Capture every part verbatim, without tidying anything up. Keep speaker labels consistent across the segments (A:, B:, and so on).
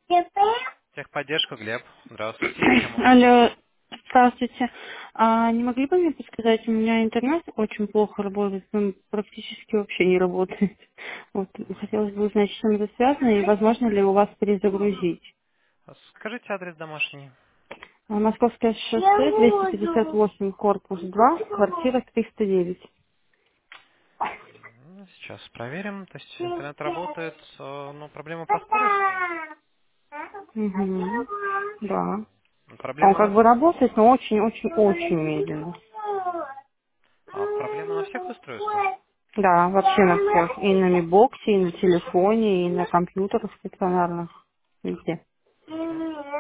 A: Техподдержка, Глеб. Здравствуйте. Чем могу помочь?
B: Алло, здравствуйте. А не могли бы мне подсказать, у меня интернет очень плохо работает, он практически вообще не работает. Вот,
A: Мгм.
B: хотелось бы узнать, с чем это связано и возможно ли у вас перезагрузить.
A: А Скажите адрес домашний.
B: А, Московское шоссе, двести пятьдесят восемь, корпус два, квартира триста девять.
A: М, Сейчас проверим. То есть интернет работает, э, но проблема по скорости.
B: Угу. Да.
A: М,
B: Он
A: Проблема
B: как
A: на...
B: бы работает, но очень-очень-очень медленно.
A: Мгм. А проблема на всех устройствах?
B: Да, вообще на всех. И на мибоксе, и на телефоне, и на компьютерах стационарных. Везде.
A: Мгм.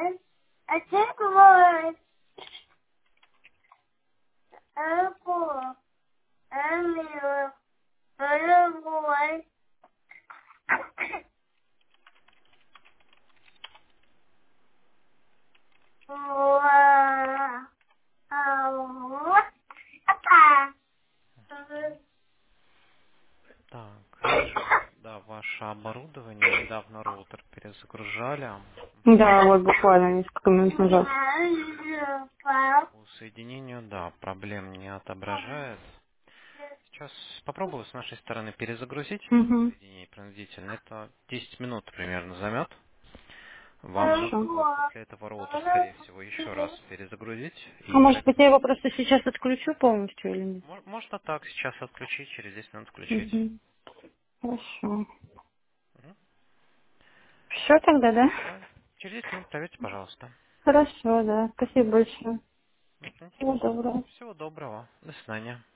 A: Так, вижу, да, ваше оборудование. Недавно роутер перезагружали.
B: Да, вот буквально несколько минут назад.
A: По соединению, да, проблем не отображает. Сейчас попробую с нашей стороны перезагрузить
B: Угу.
A: соединение принудительно. Это десять минут примерно займет. Вам нужно
B: Хорошо.
A: будет после этого роутер, скорее всего, еще раз перезагрузить.
B: А
A: И
B: может быть,
A: проверить.
B: я его просто сейчас отключу полностью или нет?
A: Мо- Можно так сейчас отключить, через десять минут включить.
B: Угу. Хорошо.
A: Мгм.
B: Все тогда, да?
A: Да. Через десять минут проверьте, пожалуйста.
B: Хорошо, да. Спасибо большое.
A: Мгм.
B: Всего доброго.
A: Всего доброго. До свидания.